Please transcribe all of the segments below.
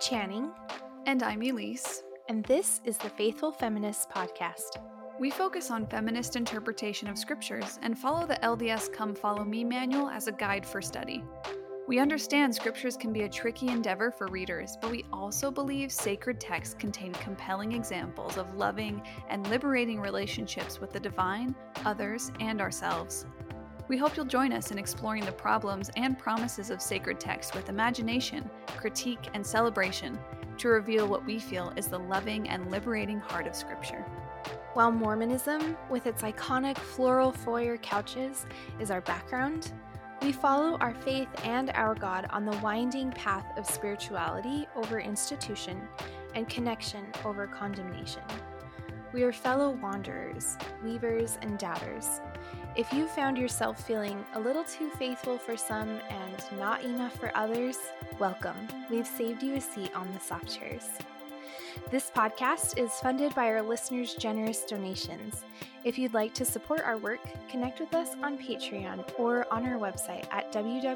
Channing. And I'm Elise. And this is the Faithful Feminists Podcast. We focus on feminist interpretation of scriptures and follow the LDS Come Follow Me manual as a guide for study. We understand scriptures can be a tricky endeavor for readers, but we also believe sacred texts contain compelling examples of loving and liberating relationships with the divine, others, and ourselves. We hope you'll join us in exploring the problems and promises of sacred text with imagination, critique, and celebration to reveal what we feel is the loving and liberating heart of Scripture. While Mormonism, with its iconic floral foyer couches, is our background, we follow our faith and our God on the winding path of spirituality over institution and connection over condemnation. We are fellow wanderers, weavers, and doubters. If you found yourself feeling a little too faithful for some and not enough for others, welcome. We've saved you a seat on the soft chairs. This podcast is funded by our listeners' generous donations. If you'd like to support our work, connect with us on Patreon or on our website at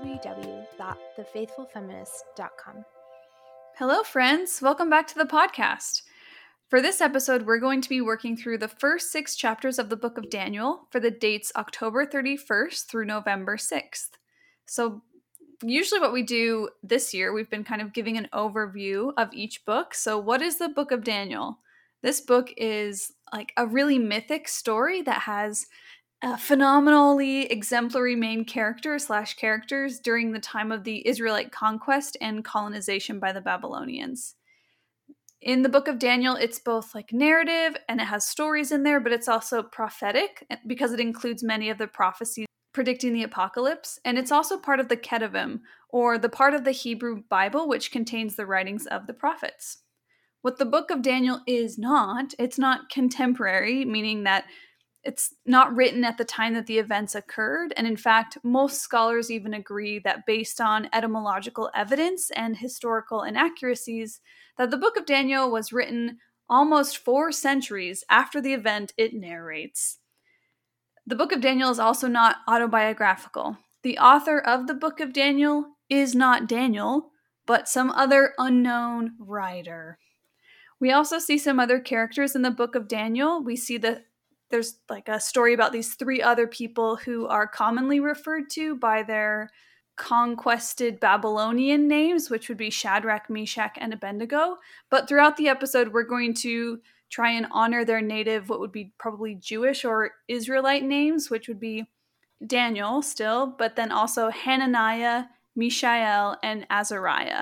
www.thefaithfulfeminist.com. Hello, friends. Welcome back to the podcast. For this episode, we're going to be working through the first 6 chapters of the book of Daniel for the dates October 31st through November 6th. So usually what we do this year, we've been kind of giving an overview of each book. So what is the book of Daniel? This book is like a really mythic story that has a phenomenally exemplary main character / characters during the time of the Israelite conquest and colonization by the Babylonians. In the book of Daniel, it's both like narrative and it has stories in there, but it's also prophetic because it includes many of the prophecies predicting the apocalypse. And it's also part of the Ketuvim, or the part of the Hebrew Bible which contains the writings of the prophets. What the book of Daniel is not, it's not contemporary, meaning that it's not written at the time that the events occurred. And in fact, most scholars even agree that based on etymological evidence and historical inaccuracies, that the book of Daniel was written almost 4 centuries after the event it narrates. The book of Daniel is also not autobiographical. The author of the book of Daniel is not Daniel, but some other unknown writer. We also see some other characters in the book of Daniel. We see that there's like a story about these 3 other people who are commonly referred to by their conquested Babylonian names, which would be Shadrach, Meshach, and Abednego. But throughout the episode, we're going to try and honor their native, what would be probably Jewish or Israelite names, which would be Daniel still, but then also Hananiah, Mishael, and Azariah.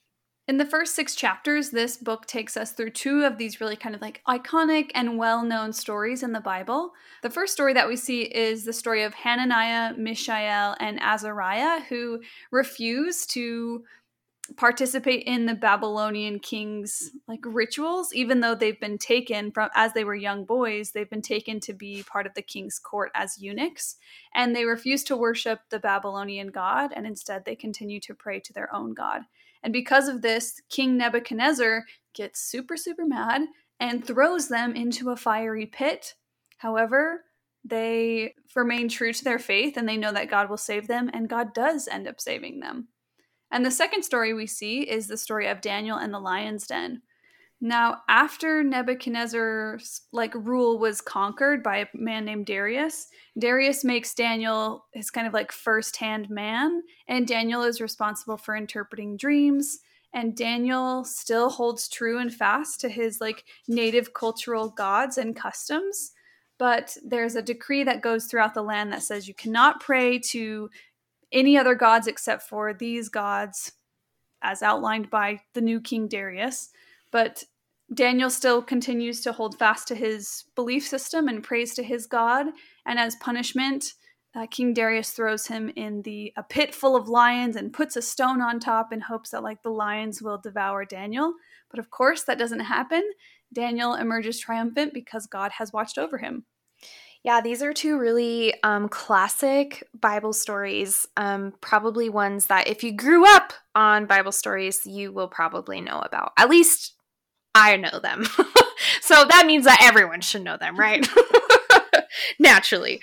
In the first 6 chapters, this book takes us through 2 of these really kind of like iconic and well-known stories in the Bible. The first story that we see is the story of Hananiah, Mishael, and Azariah, who refuse to participate in the Babylonian king's like rituals, even though they've been taken from, as they were young boys, they've been taken to be part of the king's court as eunuchs, and they refuse to worship the Babylonian god, and instead they continue to pray to their own god. And because of this, King Nebuchadnezzar gets super, super mad and throws them into a fiery pit. However, they remain true to their faith and they know that God will save them, and God does end up saving them. And the second story we see is the story of Daniel and the lion's den. Now, after Nebuchadnezzar's rule was conquered by a man named Darius, Darius makes Daniel his kind of like first-hand man, and Daniel is responsible for interpreting dreams, and Daniel still holds true and fast to his like native cultural gods and customs, but there's a decree that goes throughout the land that says you cannot pray to any other gods except for these gods as outlined by the new King Darius. But Daniel still continues to hold fast to his belief system and prays to his God. And as punishment, King Darius throws him in a pit full of lions and puts a stone on top in hopes that the lions will devour Daniel. But of course, that doesn't happen. Daniel emerges triumphant because God has watched over him. Yeah, these are 2 really classic Bible stories, probably ones that if you grew up on Bible stories, you will probably know about. At least I know them. So that means that everyone should know them, right? Naturally.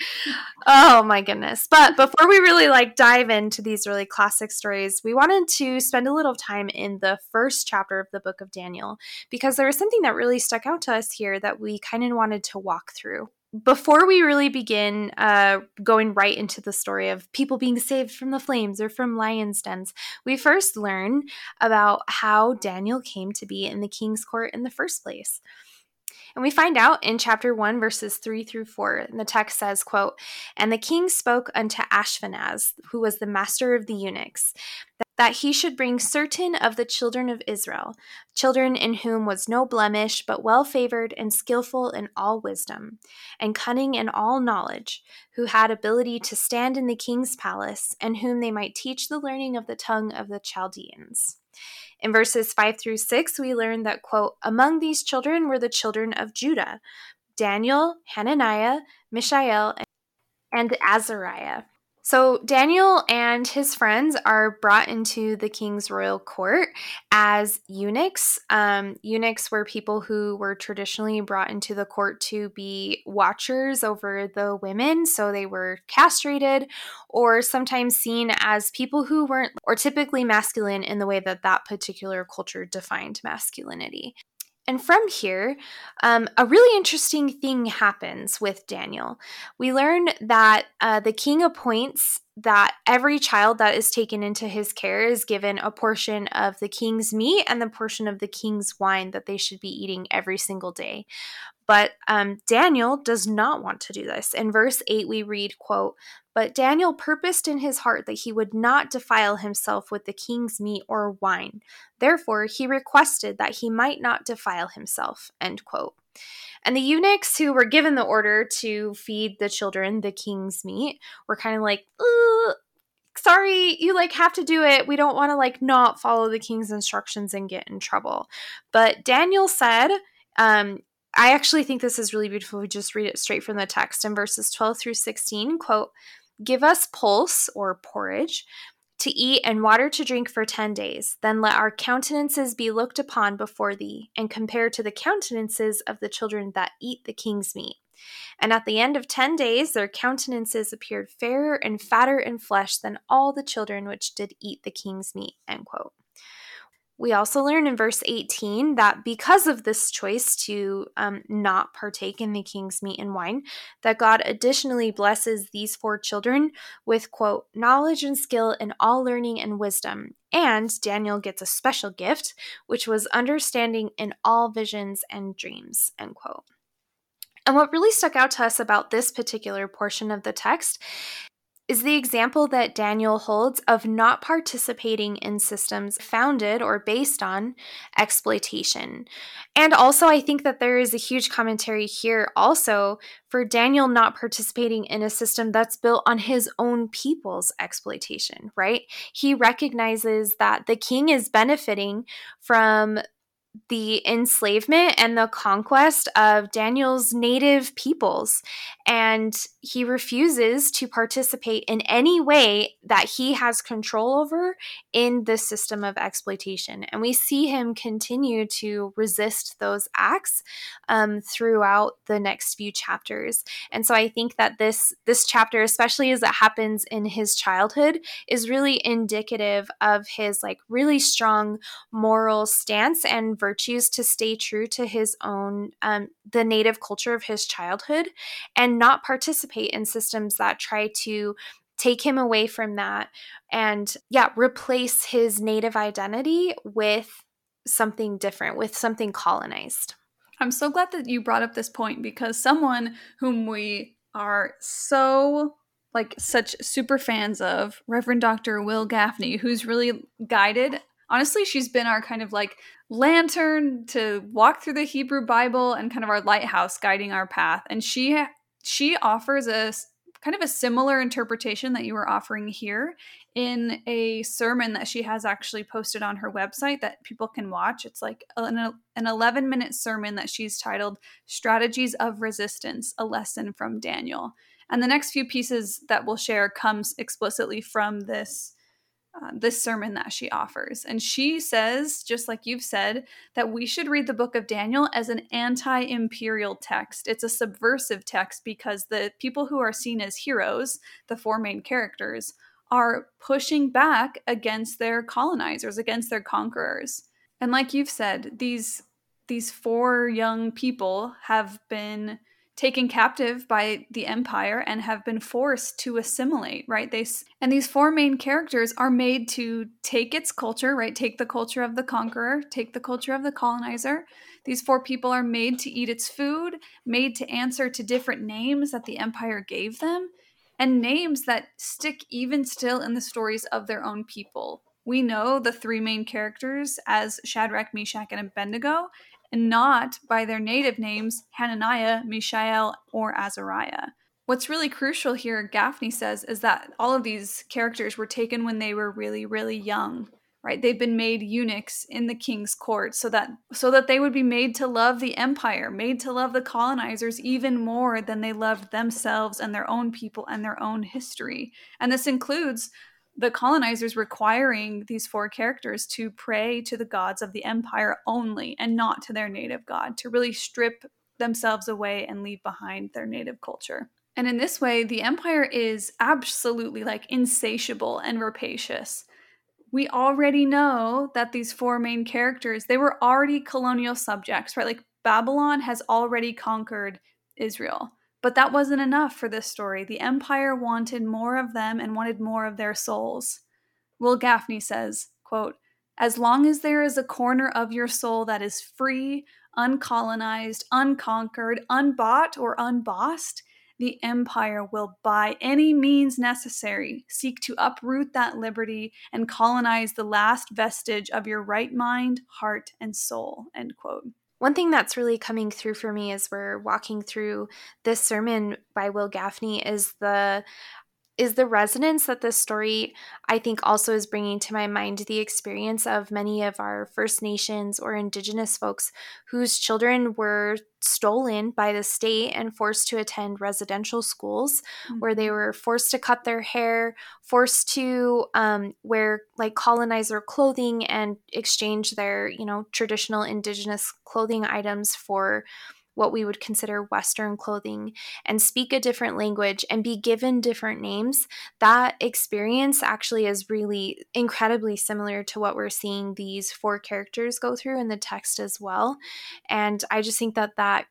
Oh my goodness. But before we really dive into these really classic stories, we wanted to spend a little time in the first chapter of the book of Daniel, because there was something that really stuck out to us here that we kind of wanted to walk through. Before we really begin going right into the story of people being saved from the flames or from lions' dens, we first learn about how Daniel came to be in the king's court in the first place. And we find out in chapter 1, verses 3 through 4, and the text says, quote, "And the king spoke unto Ashpenaz, who was the master of the eunuchs, that he should bring certain of the children of Israel, children in whom was no blemish, but well favored and skillful in all wisdom, and cunning in all knowledge, who had ability to stand in the king's palace, and whom they might teach the learning of the tongue of the Chaldeans." In verses 5 through 6, we learn that, quote, "Among these children were the children of Judah, Daniel, Hananiah, Mishael, and Azariah." So Daniel and his friends are brought into the king's royal court as eunuchs. Eunuchs were people who were traditionally brought into the court to be watchers over the women. So they were castrated or sometimes seen as people who weren't, or typically masculine in the way that that particular culture defined masculinity. And from here, a really interesting thing happens with Daniel. We learn that the king appoints that every child that is taken into his care is given a portion of the king's meat and the portion of the king's wine that they should be eating every single day. But Daniel does not want to do this. In verse 8, we read, quote, "But Daniel purposed in his heart that he would not defile himself with the king's meat or wine. Therefore, he requested that he might not defile himself," end quote. And the eunuchs who were given the order to feed the children the king's meat were kind of like, sorry, you have to do it. We don't want to not follow the king's instructions and get in trouble. But Daniel said, I actually think this is really beautiful. We just read it straight from the text in verses 12 through 16, quote, "Give us pulse," or porridge, "to eat and water to drink for 10 days. Then let our countenances be looked upon before thee, and compared to the countenances of the children that eat the king's meat. And at the end of 10 days their countenances appeared fairer and fatter in flesh than all the children which did eat the king's meat," end quote. We also learn in verse 18 that because of this choice to not partake in the king's meat and wine, that God additionally blesses these 4 children with, quote, "knowledge and skill in all learning and wisdom." And Daniel gets a special gift, which was understanding in all visions and dreams, end quote. And what really stuck out to us about this particular portion of the text is the example that Daniel holds of not participating in systems founded or based on exploitation. And also, I think that there is a huge commentary here also for Daniel not participating in a system that's built on his own people's exploitation, right? He recognizes that the king is benefiting from the enslavement and the conquest of Daniel's native peoples, and he refuses to participate in any way that he has control over in this system of exploitation. And we see him continue to resist those acts throughout the next few chapters. And so I think that this chapter, especially as it happens in his childhood, is really indicative of his really strong moral stance and virtues to stay true to his own, the native culture of his childhood, and not participate in systems that try to take him away from that and, replace his native identity with something different, with something colonized. I'm so glad that you brought up this point, because someone whom we are so such super fans of, Reverend Dr. Will Gaffney, who's really guided. Honestly, she's been our kind of lantern to walk through the Hebrew Bible and kind of our lighthouse guiding our path. And she offers a kind of a similar interpretation that you were offering here in a sermon that she has actually posted on her website that people can watch. It's an 11-minute sermon that she's titled "Strategies of Resistance, a Lesson from Daniel." And the next few pieces that we'll share comes explicitly from this this sermon that she offers. And she says, just like you've said, that we should read the book of Daniel as an anti-imperial text. It's a subversive text because the people who are seen as heroes, the four main characters, are pushing back against their colonizers, against their conquerors. And like you've said, these four young people have been taken captive by the empire and have been forced to assimilate, right? And these four main characters are made to take its culture, right? Take the culture of the conqueror, take the culture of the colonizer. These four people are made to eat its food, made to answer to different names that the empire gave them, and names that stick even still in the stories of their own people. We know the three main characters as Shadrach, Meshach, and Abednego, and not by their native names, Hananiah, Mishael, or Azariah. What's really crucial here, Gaffney says, is that all of these characters were taken when they were really, really young, right? They've been made eunuchs in the king's court so that they would be made to love the empire, made to love the colonizers even more than they loved themselves and their own people and their own history. And this includes the colonizers requiring these four characters to pray to the gods of the empire only and not to their native god, to really strip themselves away and leave behind their native culture. And in this way, the empire is absolutely like insatiable and rapacious. We already know that these four main characters, they were already colonial subjects, right? Like Babylon has already conquered Israel. But that wasn't enough for this story. The empire wanted more of them and wanted more of their souls. Will Gaffney says, quote, "As long as there is a corner of your soul that is free, uncolonized, unconquered, unbought, or unbossed, the empire will by any means necessary seek to uproot that liberty and colonize the last vestige of your right mind, heart, and soul," end quote. One thing that's really coming through for me as we're walking through this sermon by Will Gaffney is the resonance that this story, I think, also is bringing to my mind the experience of many of our First Nations or Indigenous folks whose children were stolen by the state and forced to attend residential schools, where they were forced to cut their hair, forced to wear like colonizer clothing and exchange their, traditional Indigenous clothing items for what we would consider Western clothing, and speak a different language and be given different names. That experience actually is really incredibly similar to what we're seeing these four characters go through in the text as well. And I just think that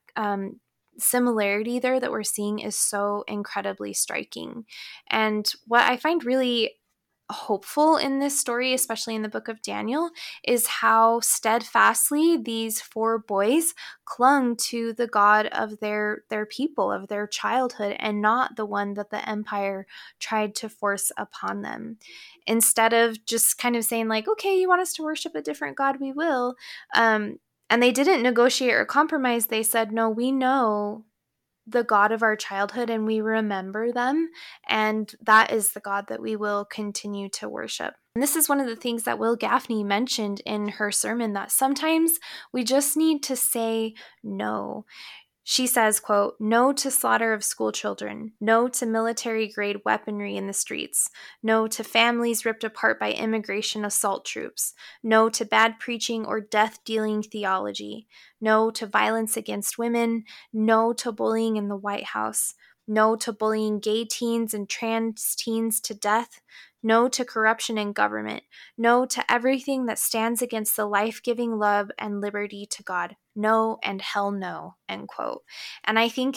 similarity there that we're seeing is so incredibly striking. And what I find really hopeful in this story, especially in the book of Daniel, is how steadfastly these four boys clung to the God of their people, of their childhood, and not the one that the empire tried to force upon them. Instead of just kind of saying like, okay, you want us to worship a different God, we will. And they didn't negotiate or compromise. They said, no, we know the God of our childhood and we remember them, and that is the God that we will continue to worship. And this is one of the things that Will Gaffney mentioned in her sermon, that sometimes we just need to say no. She says, quote, "No to slaughter of school children, no to military-grade weaponry in the streets, no to families ripped apart by immigration assault troops, no to bad preaching or death-dealing theology, no to violence against women, no to bullying in the White House, no to bullying gay teens and trans teens to death, no to corruption in government, no to everything that stands against the life-giving love and liberty to God. No and hell no," end quote. And I think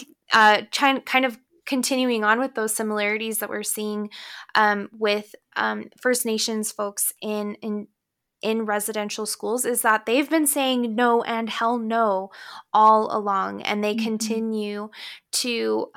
kind of continuing on with those similarities that we're seeing with First Nations folks in residential schools is that they've been saying no and hell no all along, and they continue to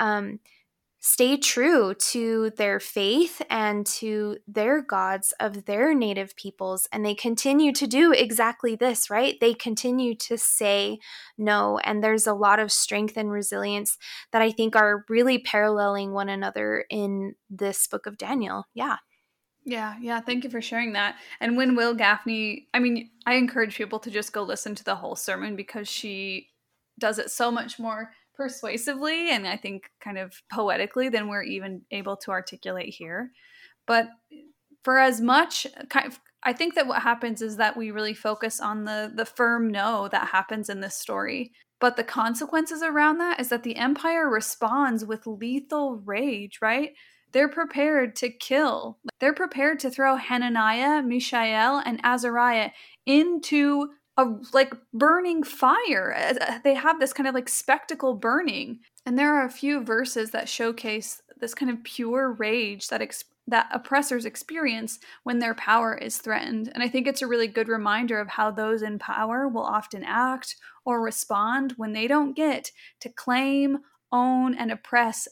stay true to their faith and to their gods of their native peoples. And they continue to do exactly this, right? They continue to say no. And there's a lot of strength and resilience that I think are really paralleling one another in this book of Daniel. Yeah. Yeah. Thank you for sharing that. And when Will Gaffney, I encourage people to just go listen to the whole sermon because she does it so much more persuasively and I think kind of poetically than we're even able to articulate here. But for as much I think that what happens is that we really focus on the firm no that happens in this story. But the consequences around that is that the Empire responds with lethal rage, right? They're prepared to kill. They're prepared to throw Hananiah, Mishael, and Azariah into a burning fire. They have this kind of spectacle burning. And there are a few verses that showcase this kind of pure rage that oppressors experience when their power is threatened. And I think it's a really good reminder of how those in power will often act or respond when they don't get to claim, own, and oppress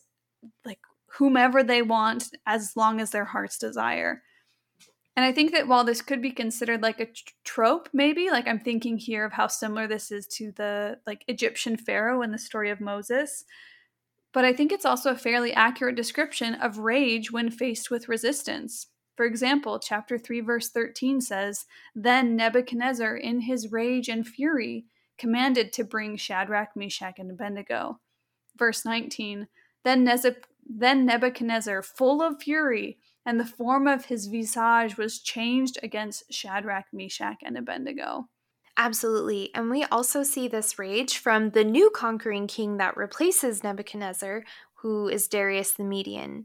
whomever they want as long as their heart's desire. And I think that while this could be considered like a trope, maybe, I'm thinking here of how similar this is to the Egyptian pharaoh in the story of Moses. But I think it's also a fairly accurate description of rage when faced with resistance. For example, chapter 3, verse 13 says, "Then Nebuchadnezzar, in his rage and fury, commanded to bring Shadrach, Meshach, and Abednego." Verse 19, Then Nebuchadnezzar, full of fury, and the form of his visage was changed against Shadrach, Meshach, and Abednego. Absolutely. And we also see this rage from the new conquering king that replaces Nebuchadnezzar, who is Darius the Median.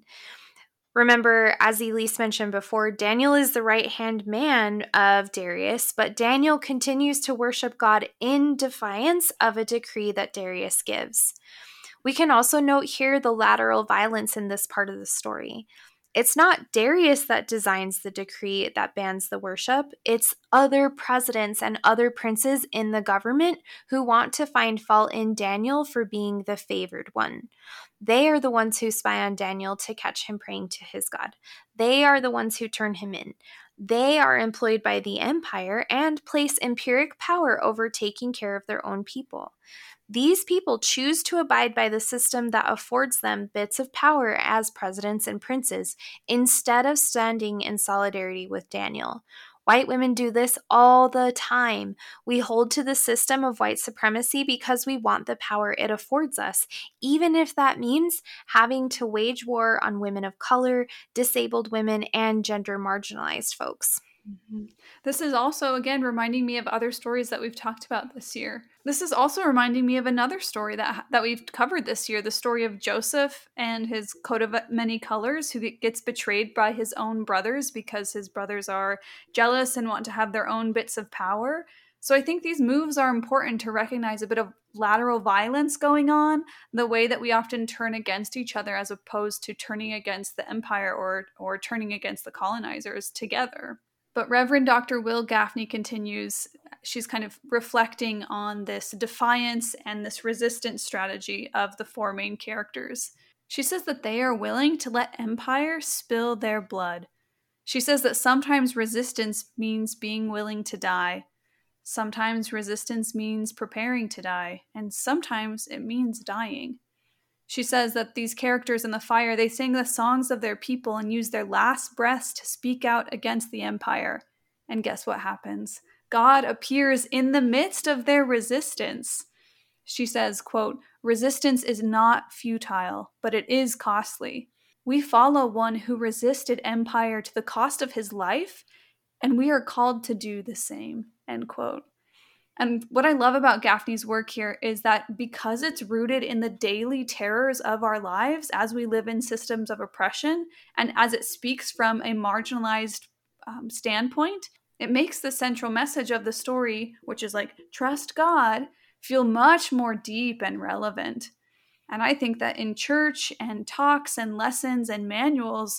Remember, as Elise mentioned before, Daniel is the right-hand man of Darius, but Daniel continues to worship God in defiance of a decree that Darius gives. We can also note here the lateral violence in this part of the story. It's not Darius that designs the decree that bans the worship. It's other presidents and other princes in the government who want to find fault in Daniel for being the favored one. They are the ones who spy on Daniel to catch him praying to his God. They are the ones who turn him in. They are employed by the empire and place empiric power over taking care of their own people. These people choose to abide by the system that affords them bits of power as presidents and princes instead of standing in solidarity with Daniel. White women do this all the time. We hold to the system of white supremacy because we want the power it affords us, even if that means having to wage war on women of color, disabled women, and gender marginalized folks. Mm-hmm. This is also, again, reminding me of other stories that we've talked about this year. This is also reminding me of another story that we've covered this year, the story of Joseph and his coat of many colors, who gets betrayed by his own brothers because his brothers are jealous and want to have their own bits of power. So I think these moves are important to recognize a bit of lateral violence going on, the way that we often turn against each other as opposed to turning against the empire or turning against the colonizers together. But Reverend Dr. Will Gaffney continues, she's kind of reflecting on this defiance and this resistance strategy of the four main characters. She says that they are willing to let empire spill their blood. She says that sometimes resistance means being willing to die. Sometimes resistance means preparing to die. And sometimes it means dying. She says that these characters in the fire, they sing the songs of their people and use their last breaths to speak out against the empire. And guess what happens? God appears in the midst of their resistance. She says, quote, "Resistance is not futile, but it is costly. We follow one who resisted empire to the cost of his life, and we are called to do the same," end quote. And what I love about Gaffney's work here is that because it's rooted in the daily terrors of our lives as we live in systems of oppression, and as it speaks from a marginalized standpoint, it makes the central message of the story, which is trust God, feel much more deep and relevant. And I think that in church and talks and lessons and manuals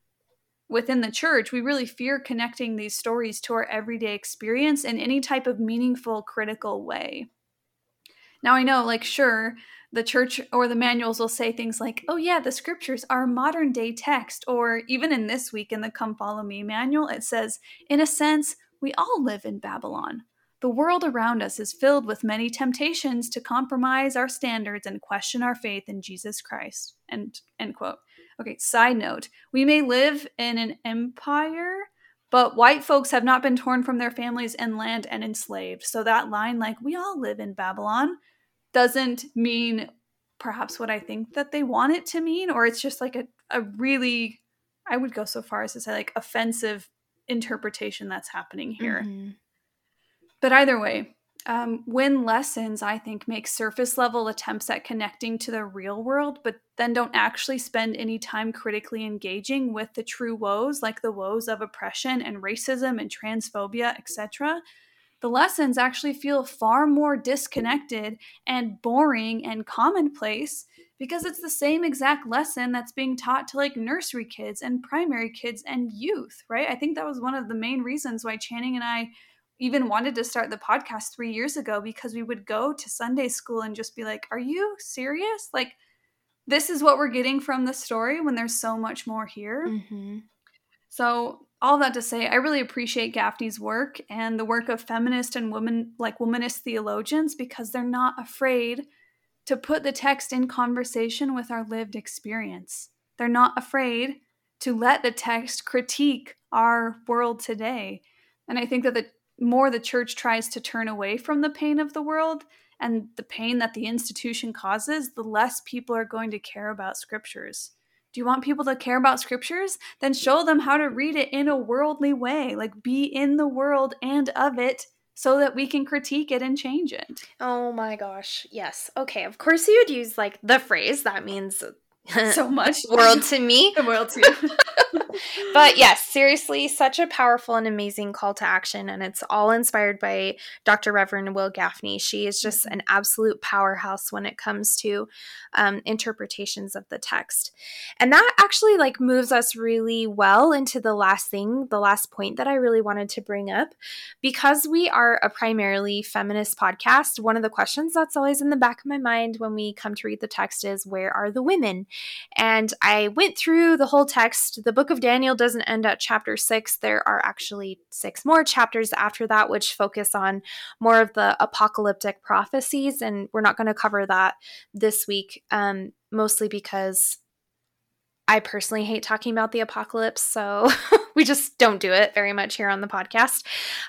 within the church, we really fear connecting these stories to our everyday experience in any type of meaningful, critical way. Now, I know, sure, the church or the manuals will say things like, oh yeah, the scriptures are modern day text. Or even in this week in the Come Follow Me manual, it says, in a sense, we all live in Babylon. The world around us is filled with many temptations to compromise our standards and question our faith in Jesus Christ. End quote. Okay, side note, we may live in an empire, but white folks have not been torn from their families and land and enslaved. So that line, we all live in Babylon, doesn't mean perhaps what I think that they want it to mean, or it's just a really I would go so far as to say like offensive interpretation that's happening here. Mm-hmm. But either way, when lessons, I think, make surface level attempts at connecting to the real world, but then don't actually spend any time critically engaging with the true woes, like the woes of oppression and racism and transphobia, etc., the lessons actually feel far more disconnected and boring and commonplace because it's the same exact lesson that's being taught to like nursery kids and primary kids and youth, right? I think that was one of the main reasons why Channing and I even wanted to start the podcast 3 years ago, because we would go to Sunday school and just be like, are you serious? Like, this is what we're getting from the story when there's so much more here. Mm-hmm. So all that to say, I really appreciate Gaffney's work and the work of feminist and womanist theologians, because they're not afraid to put the text in conversation with our lived experience. They're not afraid to let the text critique our world today. And I think that the more the church tries to turn away from the pain of the world and the pain that the institution causes, the less people are going to care about scriptures. Do you want people to care about scriptures? Then show them how to read it in a worldly way, like be in the world and of it, so that we can critique it and change it. Oh my gosh. Yes. Okay. Of course you would use like the phrase that means So much. world to me. The world to you. But yes, seriously, such a powerful and amazing call to action. And it's all inspired by Dr. Reverend Will Gaffney. She is just an absolute powerhouse when it comes to interpretations of the text. And that actually like moves us really well into the last point that I really wanted to bring up. Because we are a primarily feminist podcast, one of the questions that's always in the back of my mind when we come to read the text is, where are the women? And I went through the whole text. The book of Daniel doesn't end at chapter 6. There are actually 6 more chapters after that, which focus on more of the apocalyptic prophecies. And we're not going to cover that this week, mostly because I personally hate talking about the apocalypse. So we just don't do it very much here on the podcast.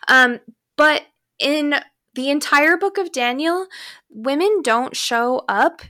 But in the entire book of Daniel, women don't show up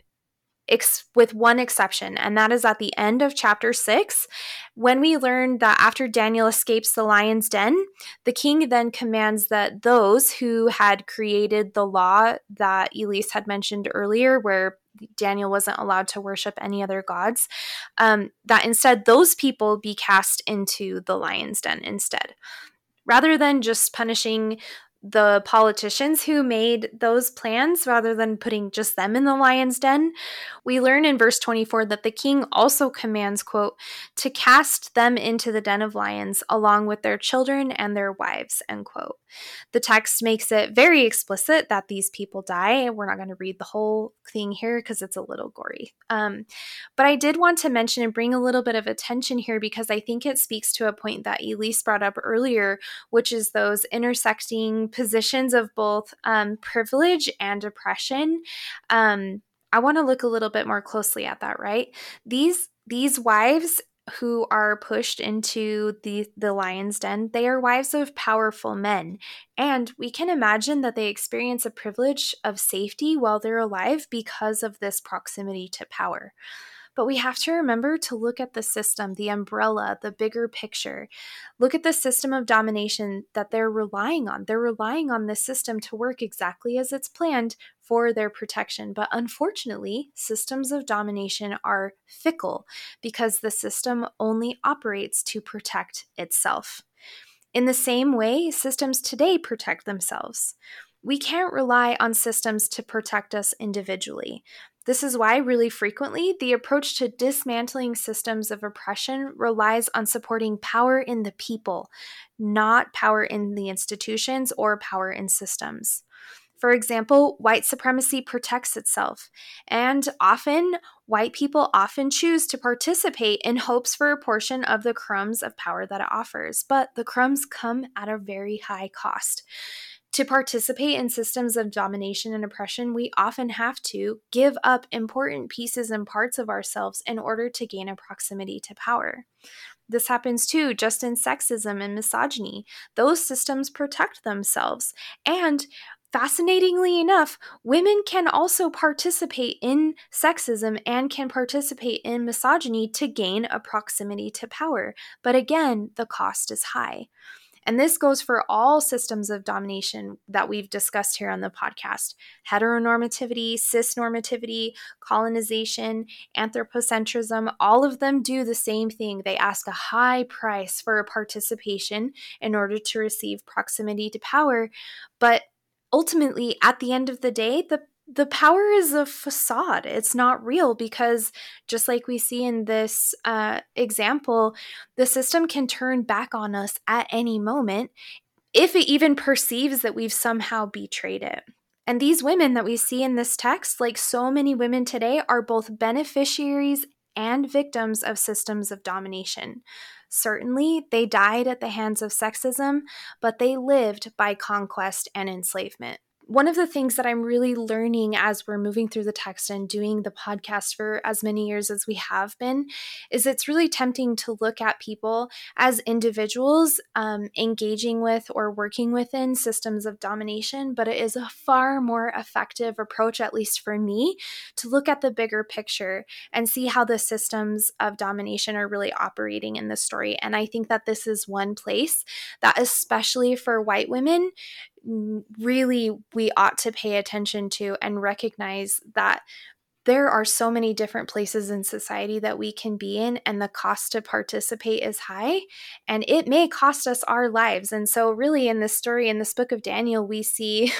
with one exception, and that is at the end of chapter 6, when we learn that after Daniel escapes the lion's den, the king then commands that those who had created the law that Elise had mentioned earlier, where Daniel wasn't allowed to worship any other gods, that instead those people be cast into the lion's den instead. Rather than just punishing the politicians who made those plans, rather than putting just them in the lion's den, we learn in verse 24 that the king also commands, quote, to cast them into the den of lions along with their children and their wives, end quote. The text makes it very explicit that these people die. We're not going to read the whole thing here because it's a little gory. But I did want to mention and bring a little bit of attention here, because I think it speaks to a point that Elise brought up earlier, which is those intersecting positions of both privilege and oppression. I want to look a little bit more closely at that, right? These wives who are pushed into the lion's den, they are wives of powerful men. And we can imagine that they experience a privilege of safety while they're alive because of this proximity to power. But we have to remember to look at the system, the umbrella, the bigger picture. Look at the system of domination that they're relying on. They're relying on this system to work exactly as it's planned for their protection. But unfortunately, systems of domination are fickle because the system only operates to protect itself. In the same way, systems today protect themselves. We can't rely on systems to protect us individually. This is why, really frequently, the approach to dismantling systems of oppression relies on supporting power in the people, not power in the institutions or power in systems. For example, white supremacy protects itself, and often, white people often choose to participate in hopes for a portion of the crumbs of power that it offers, but the crumbs come at a very high cost. To participate in systems of domination and oppression, we often have to give up important pieces and parts of ourselves in order to gain a proximity to power. This happens too just in sexism and misogyny. Those systems protect themselves. And Fascinatingly enough, women can also participate in sexism and can participate in misogyny to gain a proximity to power. But again, the cost is high. And this goes for all systems of domination that we've discussed here on the podcast: heteronormativity, cisnormativity, colonization, anthropocentrism. All of them do the same thing. They ask a high price for participation in order to receive proximity to power. But ultimately, at the end of the day, the power is a facade. It's not real, because just like we see in this example, the system can turn back on us at any moment if it even perceives that we've somehow betrayed it. And these women that we see in this text, like so many women today, are both beneficiaries and victims of systems of domination. Certainly, they died at the hands of sexism, but they lived by conquest and enslavement. One of the things that I'm really learning as we're moving through the text and doing the podcast for as many years as we have been is it's really tempting to look at people as individuals engaging with or working within systems of domination, but it is a far more effective approach, at least for me, to look at the bigger picture and see how the systems of domination are really operating in the story. And I think that this is one place that, especially for white women, really we ought to pay attention to and recognize that there are so many different places in society that we can be in, and the cost to participate is high, and it may cost us our lives. And so really in this story, in this book of Daniel, we see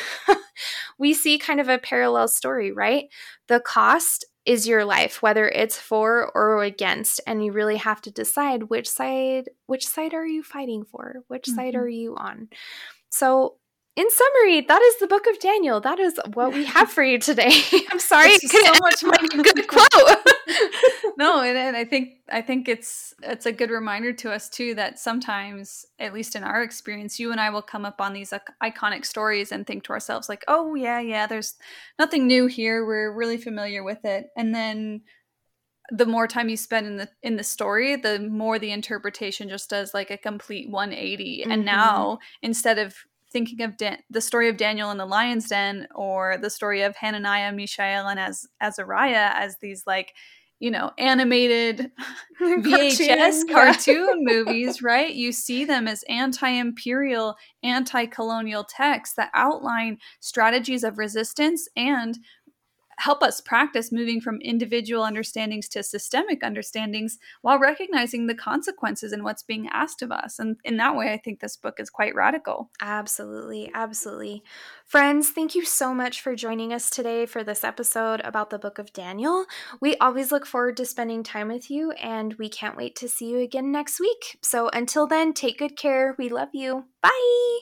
kind of a parallel story, right? The cost is your life, whether it's for or against, and you really have to decide which side are you fighting for? Which side are you on? So in summary, that is the book of Daniel. That is what we have for you today. I'm sorry, it's so much more good quote. No, and I think it's a good reminder to us too that sometimes, at least in our experience, you and I will come up on these iconic stories and think to ourselves like, "Oh yeah, there's nothing new here. We're really familiar with it." And then the more time you spend in the story, the more the interpretation just does like a complete 180. Mm-hmm. And now, instead of thinking of the story of Daniel in the lion's den, or the story of Hananiah, Mishael, and Azariah as these like, animated VHS cartoon movies, right? You see them as anti-imperial, anti-colonial texts that outline strategies of resistance and help us practice moving from individual understandings to systemic understandings while recognizing the consequences and what's being asked of us. And in that way, I think this book is quite radical. Absolutely. Absolutely. Friends, thank you so much for joining us today for this episode about the book of Daniel. We always look forward to spending time with you, and we can't wait to see you again next week. So until then, take good care. We love you. Bye.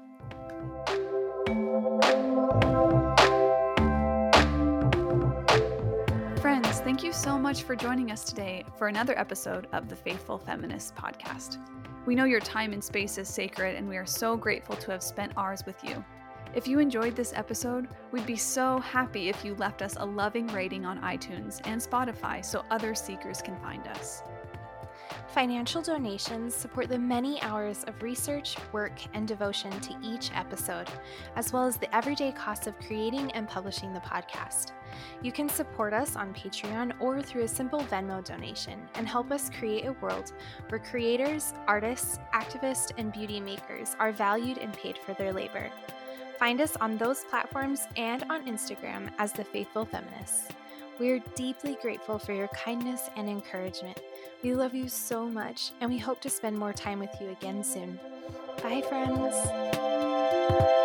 Thank you so much for joining us today for another episode of the Faithful Feminist Podcast. We know your time and space is sacred, and we are so grateful to have spent ours with you. If you enjoyed this episode, we'd be so happy if you left us a loving rating on iTunes and Spotify so other seekers can find us. Financial donations support the many hours of research, work, and devotion to each episode, as well as the everyday costs of creating and publishing the podcast. You can support us on Patreon or through a simple Venmo donation and help us create a world where creators, artists, activists, and beauty makers are valued and paid for their labor. Find us on those platforms and on Instagram as The Faithful Feminists. We are deeply grateful for your kindness and encouragement. We love you so much, and we hope to spend more time with you again soon. Bye, friends.